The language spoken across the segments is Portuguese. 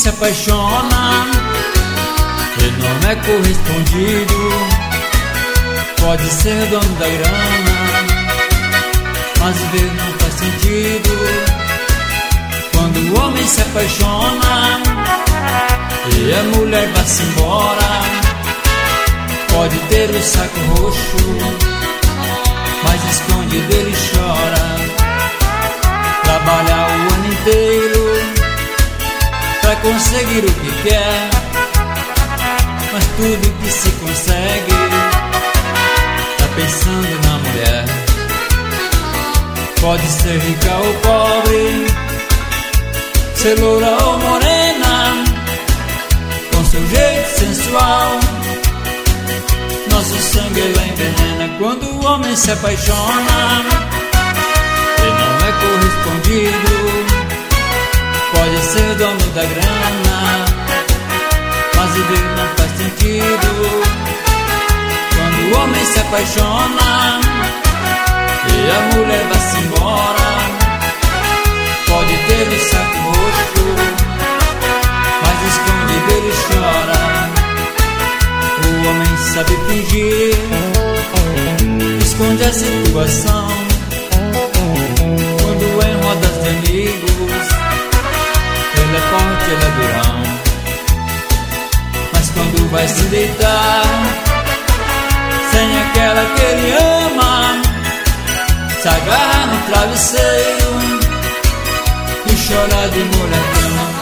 se apaixona e não é correspondido. Pode ser dono da grana, mas viver não faz sentido. Quando o homem se apaixona e a mulher vai-se embora, pode ter o saco roxo, mas escondido ele chora. Trabalhar o ano inteiro pra conseguir o que quer, mas tudo que se consegue tá pensando na mulher. Pode ser rica ou pobre, ser loura ou morena, com seu jeito sensual nosso sangue ela envenena. Quando o homem se apaixona e não é correspondido, pode ser dono da grana, mas viver não faz sentido. Quando o homem se apaixona e a mulher vai-se embora, pode ter o saco roxo, mas escondido ele chora. O homem sabe fingir, esconde a situação. Quando em rodas de amigos ele é forte, ele é durão, mas quando vai se deitar sem aquela que ele ama, se agarra no travesseiro e chora de mulher.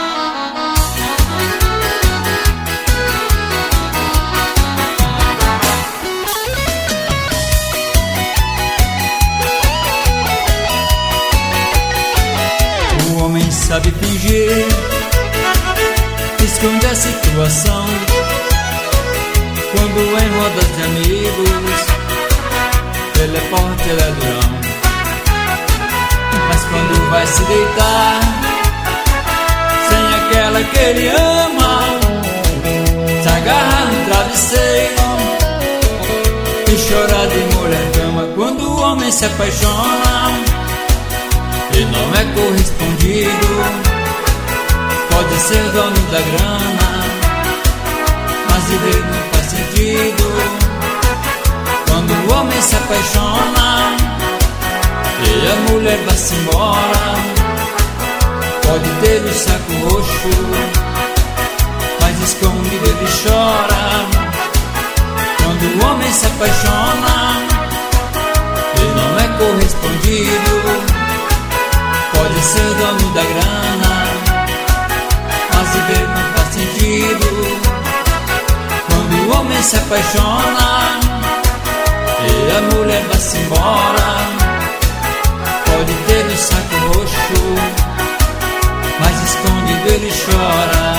O homem sabe fingir, esconde a situação. Quando em rodas de amigos ele é forte, ele é durão, mas quando vai se deitar sem aquela que ele ama, se agarra no travesseiro e chora de mulher cama. Quando o homem se apaixona e não é correspondido, pode ser dono da grana, mas viver não faz sentido. Quando o homem se apaixona e a mulher vai-se embora, pode ter o saco roxo, mas escondido ele chora. Quando o homem se apaixona e não é correspondido, pode ser dono da grana, mas viver não faz sentido. Quando o homem se apaixona e a mulher vai-se embora, pode ter o saco roxo, mas escondido ele chora.